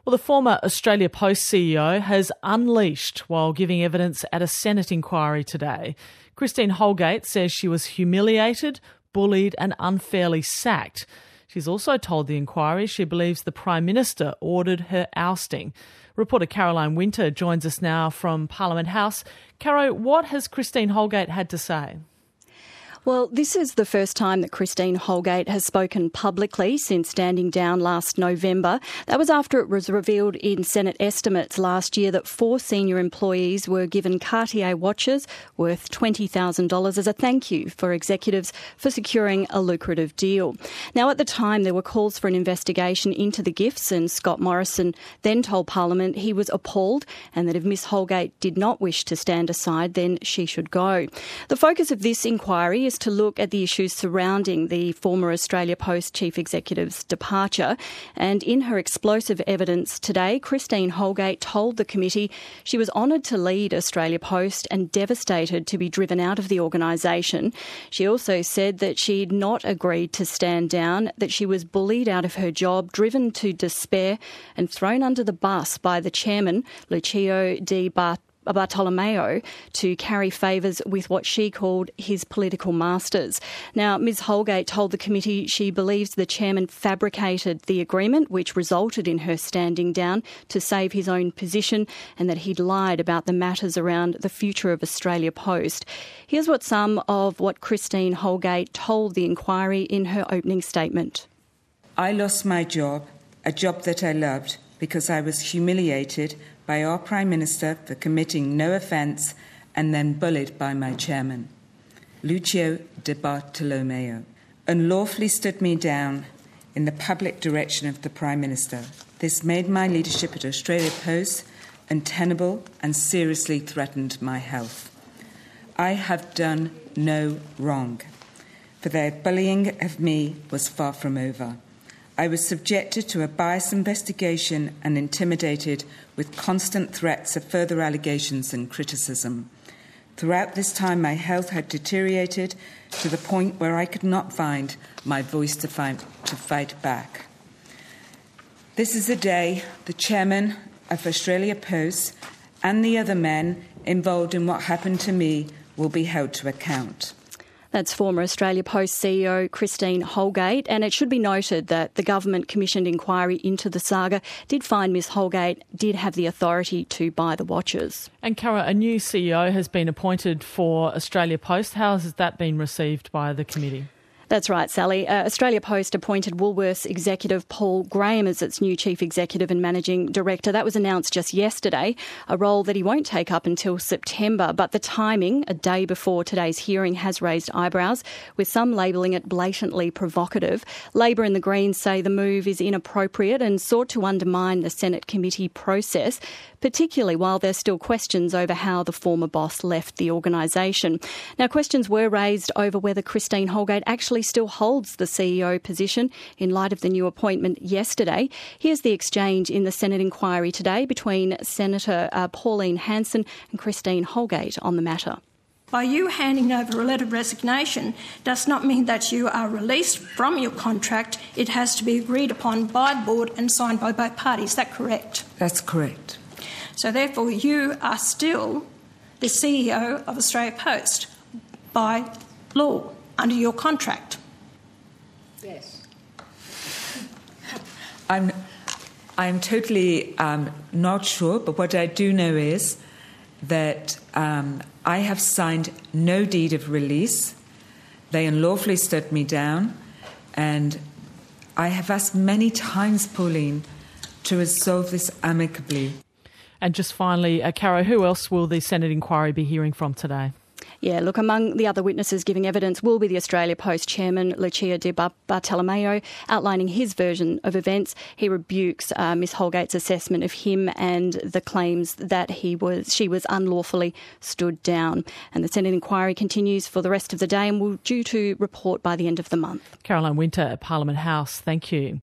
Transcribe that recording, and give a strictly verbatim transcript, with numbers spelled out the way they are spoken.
Well, the former Australia Post C E O has unleashed while giving evidence at a Senate inquiry today. Christine Holgate says she was humiliated, bullied and unfairly sacked. She's also told the inquiry she believes the Prime Minister ordered her ousting. Reporter Caroline Winter joins us now from Parliament House. Caro, what has Christine Holgate had to say? Well, this is the first time that Christine Holgate has spoken publicly since standing down last November. That was after it was revealed in Senate estimates last year that four senior employees were given Cartier watches worth twenty thousand dollars as a thank you for executives for securing a lucrative deal. Now, at the time, there were calls for an investigation into the gifts, and Scott Morrison then told Parliament he was appalled and that if Miss Holgate did not wish to stand aside, then she should go. The focus of this inquiry is to look at the issues surrounding the former Australia Post chief executive's departure. And in her explosive evidence today, Christine Holgate told the committee she was honoured to lead Australia Post and devastated to be driven out of the organisation. She also said that she'd not agreed to stand down, that she was bullied out of her job, driven to despair and thrown under the bus by the chairman, Lucio Di Bartolomeo, Bartolomeo to carry favours with what she called his political masters. Now, Ms Holgate told the committee she believes the chairman fabricated the agreement which resulted in her standing down to save his own position, and that he'd lied about the matters around the future of Australia Post. Here's what some of what Christine Holgate told the inquiry in her opening statement. I lost my job, a job that I loved, because I was humiliated by our Prime Minister for committing no offence and then bullied by my chairman, Lucio Di Bartolomeo, unlawfully stood me down in the public direction of the Prime Minister. This made my leadership at Australia Post untenable and seriously threatened my health. I have done no wrong, for their bullying of me was far from over. I was subjected to a biased investigation and intimidated with constant threats of further allegations and criticism. Throughout this time, my health had deteriorated to the point where I could not find my voice to, find, to fight back. This is a day the chairman of Australia Post and the other men involved in what happened to me will be held to account. That's former Australia Post C E O Christine Holgate, and it should be noted that the government-commissioned inquiry into the saga did find Miss Holgate did have the authority to buy the watches. And Cara, a new C E O has been appointed for Australia Post. How has that been received by the committee? That's right, Sally. Uh, Australia Post appointed Woolworths executive Paul Graham as its new chief executive and managing director. That was announced just yesterday, a role that he won't take up until September. But the timing, a day before today's hearing, has raised eyebrows, with some labelling it blatantly provocative. Labor and the Greens say the move is inappropriate and sought to undermine the Senate committee process, particularly while there's still questions over how the former boss left the organisation. Now, questions were raised over whether Christine Holgate actually still holds the C E O position in light of the new appointment yesterday. Here's the exchange in the Senate inquiry today between Senator uh, Pauline Hanson and Christine Holgate on the matter. By you handing over a letter of resignation does not mean that you are released from your contract. It has to be agreed upon by the board and signed by both parties. Is that correct? That's correct. So therefore you are still the C E O of Australia Post by law under your contract. Yes. I'm, I'm totally um, not sure, but what I do know is that um, I have signed no deed of release. They unlawfully stood me down, and I have asked many times, Pauline, to resolve this amicably. And just finally, uh, Caro, who else will the Senate inquiry be hearing from today? Yeah, look, among the other witnesses giving evidence will be the Australia Post chairman, Lucio Di Bartolomeo, outlining his version of events. He rebukes uh, Miss Holgate's assessment of him and the claims that he was she was unlawfully stood down. And the Senate inquiry continues for the rest of the day and will due to report by the end of the month. Caroline Winter at Parliament House, thank you.